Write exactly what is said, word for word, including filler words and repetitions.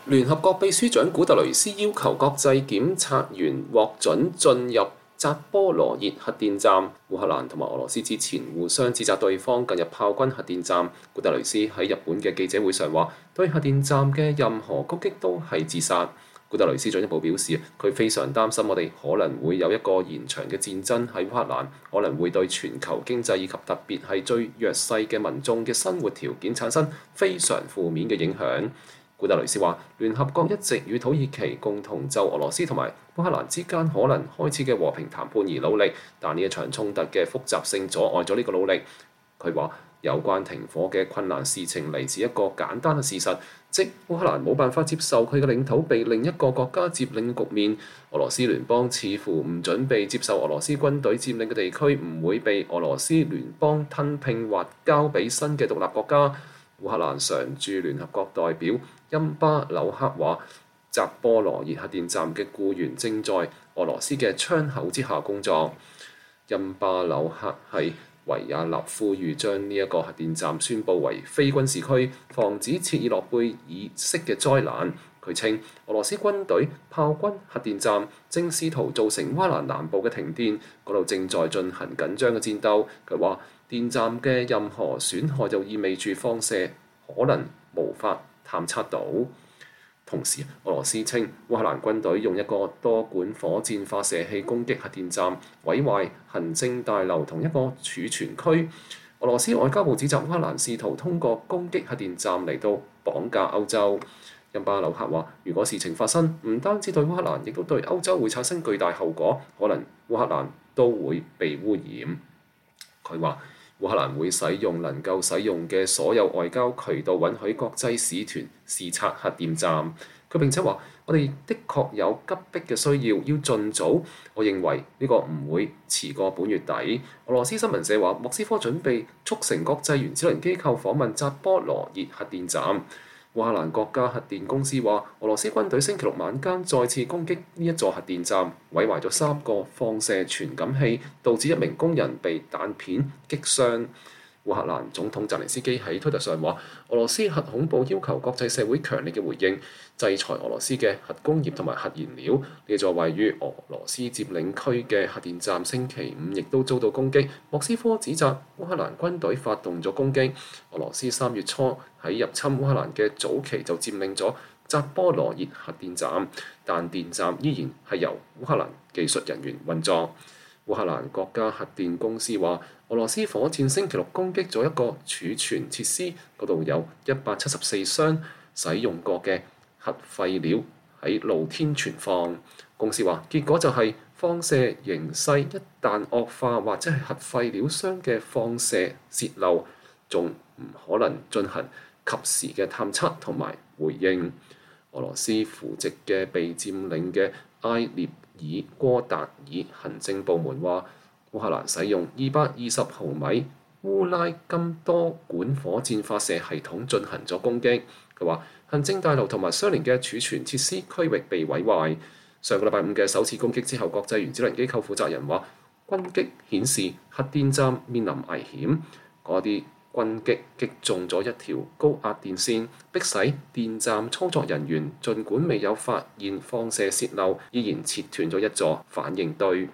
聯合國秘書長古特雷斯要求國際檢察員獲准進入扎波羅熱核電站。烏克蘭同埋俄羅斯之前互相指責對方近日炮轟核電站。古特雷斯喺日本嘅記者會上話，對核電站嘅任何攻擊都係自殺。古特雷斯進一步表示，佢非常擔心我哋可能會有一個延長嘅戰爭喺烏克蘭，可能會對全球經濟以及特別係最弱勢嘅民眾嘅生活條件產生非常負面嘅影響。古特雷斯話，聯合國一直與土耳其共同就俄羅斯同埋烏克蘭之間可能開始嘅和平談判而努力，但呢一場衝突嘅複雜性阻礙咗呢個努力。佢話，有關停火嘅困難事情嚟自一個簡單嘅事實，即烏克蘭冇辦法接受佢嘅領土被另一個國家佔領嘅局面。俄羅斯聯邦似乎唔準備接受俄羅斯軍隊佔領嘅地區唔會被俄羅斯聯邦吞併或交俾新嘅獨立國家。烏克蘭常駐聯合國代表恩巴紐克話，扎波羅熱核電站嘅僱員正在俄羅斯嘅窗口之下工作。恩巴紐克係維也納呼籲將呢一個核電站宣佈為非軍事區，防止切爾諾貝爾式嘅災難。佢稱俄羅斯軍隊炮轟核電站，正試圖造成烏克蘭南部嘅停電，嗰度正在進行緊張嘅戰鬥。佢話電站嘅任何損害就意味住放射可能無法探測到。同時，俄羅斯稱烏克蘭軍隊用一個多管火箭發射器攻擊核電站，毀壞行政大樓同一個儲存區。俄羅斯外交部指責烏克蘭試圖通過攻擊核電站嚟到綁架歐洲。恩巴紐克話：如果事情發生，唔單止對烏克蘭，亦都對歐洲會產生巨大後果，可能烏克蘭都會被污染。佢話：烏克蘭會使用能夠使用嘅所有外交渠道，允許國際使團視察核電站。佢並且話：我哋的確有急迫嘅需要，要盡早。我認為呢個唔會遲過本月底。俄羅斯新聞社話：莫斯科準備促成國際原子能機構訪問扎波羅熱核電站。烏克蘭國家核電公司話，俄羅斯軍隊星期六晚間再次攻擊呢一座核電站，毀壞咗三個放射傳感器，導致一名工人被彈片擊傷。烏克蘭總統澤連斯基喺推特上話，俄羅斯核恐怖要求國際社會強烈嘅回應，制裁俄羅斯嘅核工業同埋核燃料。呢座位於俄羅斯佔領區嘅核電站星期五亦都遭到攻擊。莫斯科指責烏克蘭軍隊發動咗攻擊。俄羅斯三月初喺入侵烏克蘭嘅早期就佔領咗扎波羅熱核電站，但電站依然係由烏克蘭技術人員運作。烏克蘭國家核電公司話，俄羅斯火箭星期六攻擊咗一個儲存設施，嗰度有一百七十四箱使用過嘅核廢料喺露天存放。公司話，結果就係放射形勢一旦惡化，或者係核廢料箱嘅放射洩漏，仲唔可能進行及時嘅探測同埋回應。俄羅斯扶植嘅被佔領嘅埃涅爾戈達爾行政部門話，烏克蘭使用二百二十毫米烏拉金多管火箭發射系統進行咗攻擊。佢話行政大樓同埋相連嘅儲存設施區域被毀壞。上個禮拜五嘅首次攻擊之後，國際原子能機構負責人話，軍擊顯示核電站面臨危險。嗰啲軍擊擊中咗一條高壓電線，迫使電站操作人員儘管未有發現放射洩漏，依然切斷咗一座反應堆。